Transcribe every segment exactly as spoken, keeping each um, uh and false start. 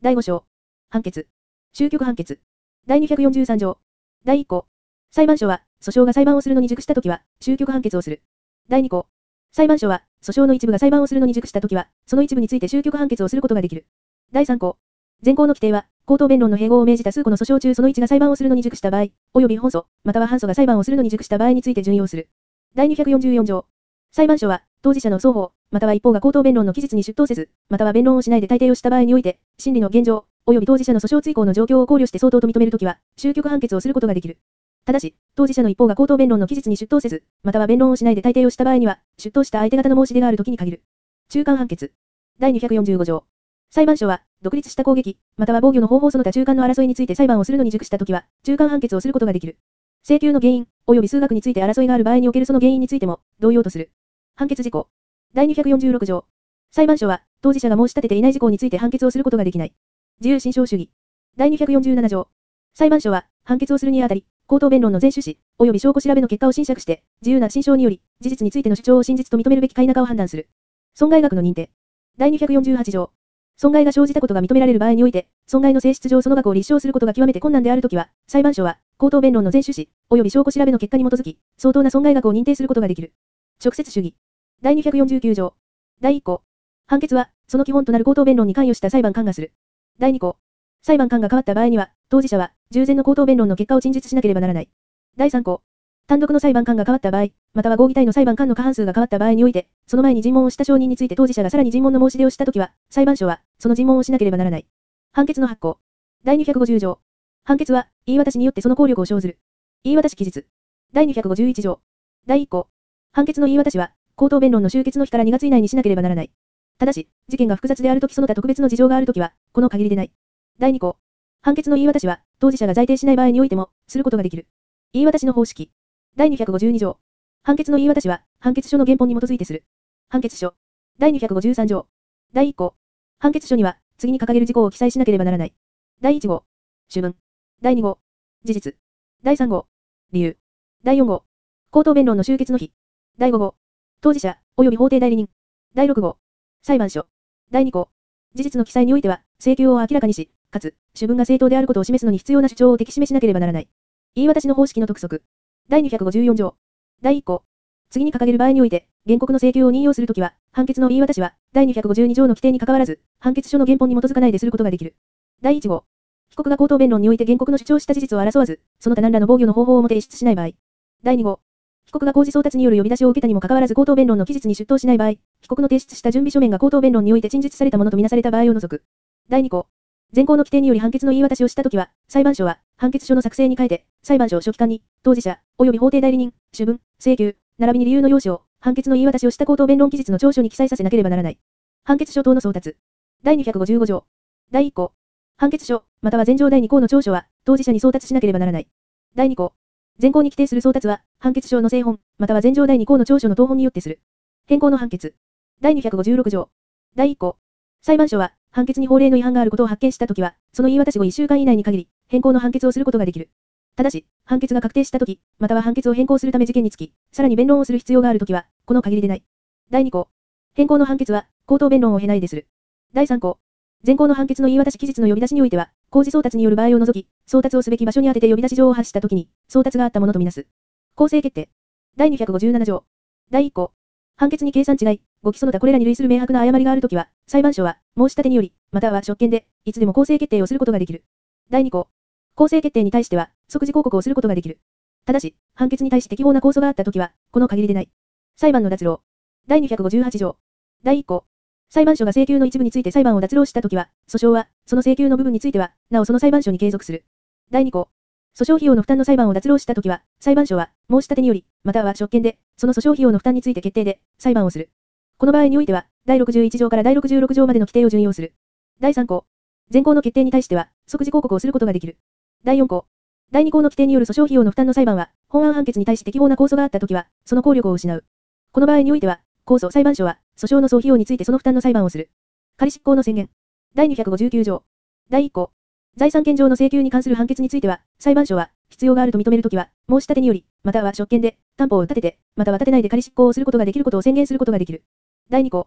だいご章。判決。終局判決。だいにひゃくよんじゅうさん条。だいいっ項。裁判所は、訴訟が裁判をするのに熟したときは、終局判決をする。だいに項。裁判所は、訴訟の一部が裁判をするのに熟したときは、その一部について終局判決をすることができる。だいさん項。前項の規定は、口頭弁論の併合を命じた数個の訴訟中そのいちが裁判をするのに熟した場合、及び本訴、または反訴が裁判をするのに熟した場合について準用する。だいにひゃくよんじゅうよん条。裁判所は、当事者の双方、または一方が口頭弁論の期日に出頭せず、または弁論をしないで退廷をした場合において、審理の現状、及び当事者の訴訟追行の状況を考慮して相当と認めるときは、終局判決をすることができる。ただし、当事者の一方が口頭弁論の期日に出頭せず、または弁論をしないで退廷をした場合には、出頭した相手方の申し出があるときに限る。中間判決。だいにひゃくよんじゅうご条。裁判所は、独立した攻撃、または防御の方法その他中間の争いについて裁判をするのに熟したときは、中間判決をすることができる。請求の原因、及び数額について争いがある場合におけるその原因についても、同様とする。判決事項。だいにひゃくよんじゅうろく条。裁判所は、当事者が申し立てていない事項について判決をすることができない。自由審証主義。だいにひゃくよんじゅうなな条。裁判所は、判決をするにあたり、口頭弁論の全趣旨、及び証拠調べの結果を審釈して、自由な審証により、事実についての主張を真実と認めるべきか否かを判断する。損害額の認定。だいにひゃくよんじゅうはち条。損害が生じたことが認められる場合において、損害の性質上その額を立証することが極めて困難であるときは、裁判所は、口頭弁論の全趣旨、及び証拠調べの結果に基づき、相当な損害額を認定することができる。直接主義。だいにひゃくよんじゅうきゅう条。だいいっ項。判決は、その基本となる口頭弁論に関与した裁判官がする。だいに項。裁判官が変わった場合には、当事者は、従前の口頭弁論の結果を陳述しなければならない。だいさん項。単独の裁判官が変わった場合、または合議体の裁判官の過半数が変わった場合において、その前に尋問をした証人について当事者がさらに尋問の申し出をしたときは、裁判所は、その尋問をしなければならない。判決の発行。だいにひゃくごじゅう条。判決は、言い渡しによってその効力を生ずる。言い渡し期日。だいにひゃくごじゅういち条。だいいっ項。判決の言い渡しは、口頭弁論の終結の日からにがつ以内にしなければならない。ただし、事件が複雑であるときその他特別の事情があるときは、この限りでない。だいに項。判決の言い渡しは、当事者が在廷しない場合においても、することができる。言い渡しの方式。だいにひゃくごじゅうに条。判決の言い渡しは、判決書の原本に基づいてする。判決書。だいにひゃくごじゅうさん条。だいいっ項。判決書には、次に掲げる事項を記載しなければならない。だいいち号。主文。だいに号。事実。だいさん号。理由。だいよん号。口頭弁論の終結の日。だいご号。当事者、及び法定代理人。だいろく号。裁判所。だいに項。事実の記載においては、請求を明らかにし、かつ、主文が正当であることを示すのに必要な主張を適示しなければならない。言い渡しの方式の督促。だいにひゃくごじゅうよん条。だいいっ項。次に掲げる場合において、原告の請求を任用するときは、判決の言い渡しは、だいにひゃくごじゅうに条の規定に関わらず、判決書の原本に基づかないですることができる。だいいち号。被告が口頭弁論において原告の主張した事実を争わず、その他何らの防御の方法をもて提出しない場合。だいに号。被告が公示送達による呼び出しを受けたにもかかわらず口頭弁論の期日に出頭しない場合、被告の提出した準備書面が口頭弁論において陳述されたものとみなされた場合を除く。だいに項。前項の規定により判決の言い渡しをしたときは、裁判所は、判決書の作成に変えて、裁判所書記官に、当事者、及び法定代理人、主文、請求、並びに理由の要旨を、判決の言い渡しをした口頭弁論期日の調書に記載させなければならない。判決書等の送達。だいにひゃくごじゅうご条。だいいっ項。判決書、または前条だいに項の調書は、当事者に送達しなければならない。だいに項。前項に規定する送達は、判決書の正本、または前条だいに項の調書の当本によってする。変更の判決。だいにひゃくごじゅうろく条。だいいっ項。裁判所は、判決に法令の違反があることを発見したときは、その言い渡し後いっしゅうかん以内に限り、変更の判決をすることができる。ただし、判決が確定したとき、または判決を変更するため事件につき、さらに弁論をする必要があるときは、この限りでない。だいに項。変更の判決は、口頭弁論を経ないでする。だいさん項。前項の判決の言い渡し期日の呼び出しにおいては、公示送達による場合を除き、送達をすべき場所に当てて呼び出し状を発したときに、送達があったものとみなす。公正決定。だいにひゃくごじゅうなな条。だいいっ項。判決に計算違い、誤記その他これらに類する明白な誤りがあるときは、裁判所は、申し立てにより、または職権で、いつでも公正決定をすることができる。だいに項。公正決定に対しては、即時抗告をすることができる。ただし、判決に対し適法な控訴があったときは、この限りでない。裁判の脱浪。だいにひゃくごじゅうはち条。だいいっ項。裁判所が請求の一部について裁判を脱浪したときは、訴訟は、その請求の部分については、なおその裁判所に継続する。だいに項。訴訟費用の負担の裁判を脱浪したときは、裁判所は、申し立てにより、または職権で、その訴訟費用の負担について決定で、裁判をする。この場合においては、だいろくじゅういち条からだいろくじゅうろく条までの規定を準用する。だいさん項。前項の決定に対しては、即時抗告をすることができる。だいよん項。だいに項の規定による訴訟費用の負担の裁判は、本案判決に対し適法な控訴があったときは、その効力を失う。この場合においては、控訴裁判所は、訴訟の総費用についてその負担の裁判をする。仮執行の宣言。だいにひゃくごじゅうきゅう条。だいいっ項。財産権上の請求に関する判決については、裁判所は、必要があると認めるときは、申し立てにより、または職権で、担保を立てて、または立てないで仮執行をすることができることを宣言することができる。だいに項。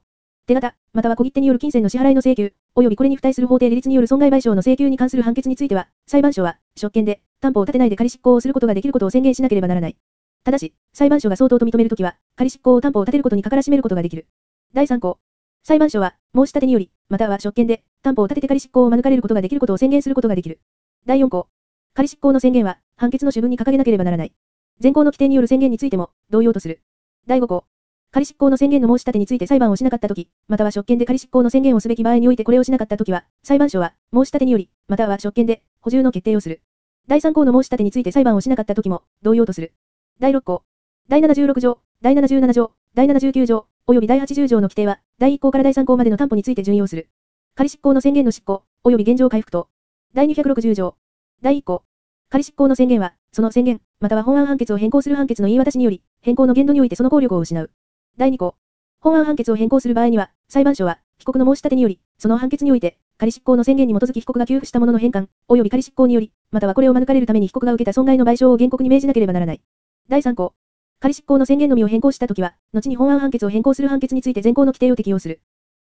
手形、または小切手による金銭の支払いの請求、及びこれに付帯する法定利率による損害賠償の請求に関する判決については、裁判所は、職権で、担保を立てないで仮執行をすることができることを宣言しなければならない。ただし、裁判所が相当と認めるときは、仮執行を担保を立てることにかからしめることができる。だいさん項。裁判所は、申し立てにより、または職権で、担保を立てて仮執行を免れることができることを宣言することができる。だいよん項。仮執行の宣言は、判決の主文に掲げなければならない。前項の規定による宣言についても、同様とする。だいご項。仮執行の宣言の申し立てについて裁判をしなかったとき、または職権で仮執行の宣言をすべき場合においてこれをしなかったときは、裁判所は、申し立てにより、または職権で、補充の決定をする。だいさん項の申し立てについて裁判をしなかったときも、同様とする。だいろっ項。だいななじゅうろく条、だいななじゅうなな条、だいななじゅうきゅう条、及びだいはちじゅう条の規定は、だいいっ項からだいさん項までの担保について準用する。仮執行の宣言の執行、及び現状回復等。だいにひゃくろくじゅう条。だいいっ項。仮執行の宣言は、その宣言、または本案判決を変更する判決の言い渡しにより、変更の限度においてその効力を失う。だいに項。本案判決を変更する場合には、裁判所は、被告の申し立てにより、その判決において、仮執行の宣言に基づき被告が給付したものの返還、及び仮執行により、またはこれを免れるために被告が受けた損害の賠償を原告に命じなければならない。だいさん項。仮執行の宣言のみを変更したときは、後に本案判決を変更する判決について前項の規定を適用する。